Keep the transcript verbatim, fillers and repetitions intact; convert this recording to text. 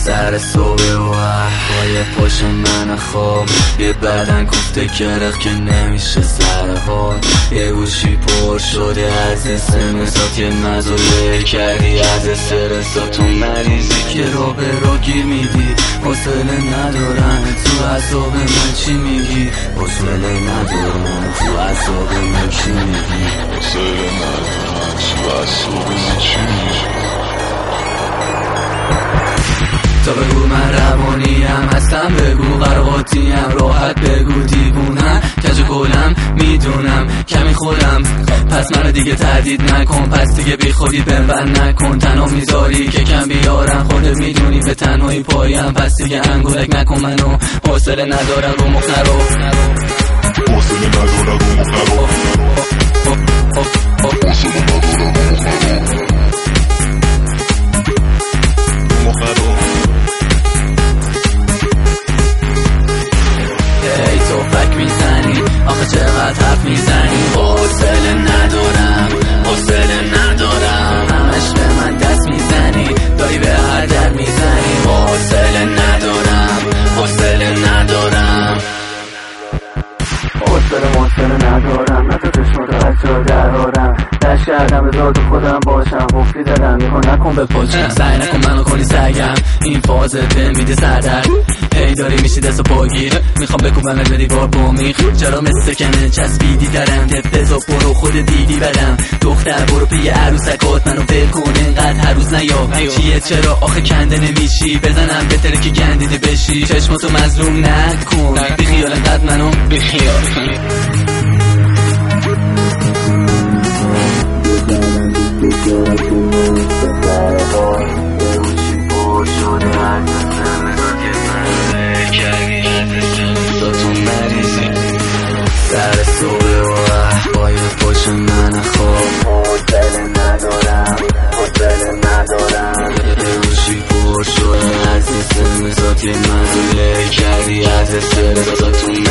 سر صبح و احوای پاش من خواب، یه بدن کوفته کرخ که نمیشه سر حال، یه گوشی پر شده از اسمسات، یه مزوله کردی از استرسات. تو مریضی که رو به رو گیر میدی، حوصله ندارم تو عذاب من چی میگی؟ حوصله ندارم تو عذاب من چی میگی؟ حوصله ندارم تو عذاب من چی میگی؟ تا بگو من روانیم هستم، بگو قرقاتیم راحت، بگو دیوونم کج کلم میدونم کمی خودم، پس منو دیگه تردید نکن، پس دیگه بی خودی بنبند نکن، تنها میذاری که کم بیارم، خودت میدونی به تنهایی پایم، پس دیگه انگولک نکن منو، حوصله ندارم رو مخ نرو، حوصله ندارم رو مخ نرو، حوصله ندارم رو مخ نرو. چقدر حرف میزنی؟ حوصله ندارم حوصله ندارم، همش به من دست میزنی، داری به هر در میزنی. حوصله ندارم حوصله ندارم حوصله حوصله ندارم، نه تو چشمات بچه‌ها درارم، دست کردم بذار تو خودم باشم، حفلی زدم یکو نکن به پاچم، سعی نکن منو کنی سگم، این فازه به میده سردرد، هی داری میشی دست و پاگیر، میخوام بکوبمت به دیوار با میخ، چرا مثل کنه چسبیدی درم، دفزا برو خود دیدی بدم، دختر برو پی عروسکات منو ول کن، اینقدر هر روز نیا چیه، چرا آخه کنده نمیشی، بزنم بهتره که گندیده بشی، چشماتو مظلوم نکن، بی خیال انقدر منو بی خیال. سر صبح و احوای پاش من خواب، حوصله ندارم حوصله ندارم، یه گوشی پر شده از اسمسات، یه مزوله کردی از استرسات.